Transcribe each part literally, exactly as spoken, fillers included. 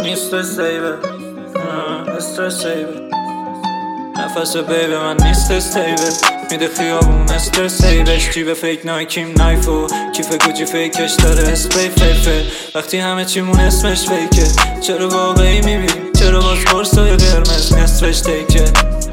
نیست سیبه استرس سیبه نفس بیبه من نیست سیبه میده خیابون استرس سیبش جیب فیک نایکیم نایفو کیف گوجی فیکش داره اسپری فیفه وقتی همه چیمون اسمش فیکه چرا واقعی میبینیم چرا باز قرصای قرمز نصفش تیکه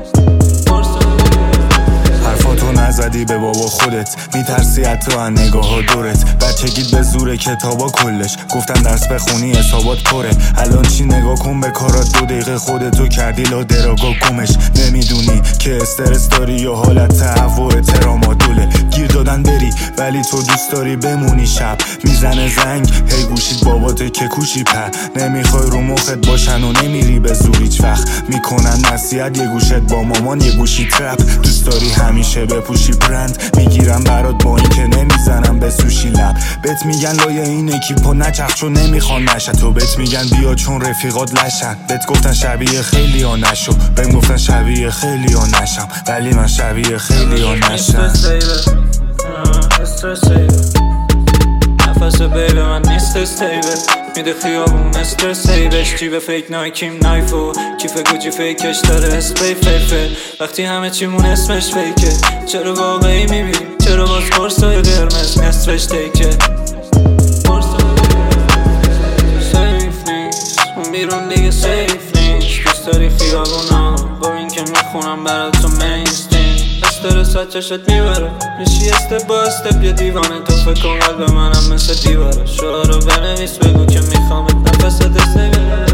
حرفاتو نزدی به بابا خودت میترسی حتی از نگاه ها دورت بچگیت به زور کتابا کلش گفتن درس بخونی حسابات پره الان چی نگاه کن به کارات دو دقیقه خودتو کردی لا دراگا گمش نمیدونی که استرس داری یا حالت تهوع ترامادوله گیر دادن بری ولی تو دوست داری بمونی شب میزنه زنگ هی گوشید بابات که کوشی پر نمیخوای رو مخت باشن و نمیری به زور هیچ وقت میکنن نصیحت یه گوشت با مامان یه گوشی ترپ دوست داری همیشه بپوشی برند میگیرم برات با این که نمیزنم به سوشی لب بهت میگن لایه این اکیپو نچرخ چون نمیخوان نشه تو بهت میگن بیا چون رفیقات لشن بهت گفتن شبیه خیلی ها نشو بهم گفتن شبیه خیلی ها نشم ولی من شبیه خیلی ها نشم نفس بیبه من نیست استیبه میده خیابون استرس سیبش جیب فیک نایکیم نایفو کیف گوجی فیکش داره اسپری فیفه وقتی همه چیمون اسمش فیکه چرا واقعی میبینیم چرا باز قرصای قرمز نصفش تیکه سیف نیست اون بیرون دیگه سیف نیست دوست داری خیابونا با این که میخونم برات تو مینستریم استرس چشت میبره میشی استپ با استپ یه دیوانه تو فکر کن قلب منم مثل دیواره شعارو بنویس بگو که میخوامت نفست استیبه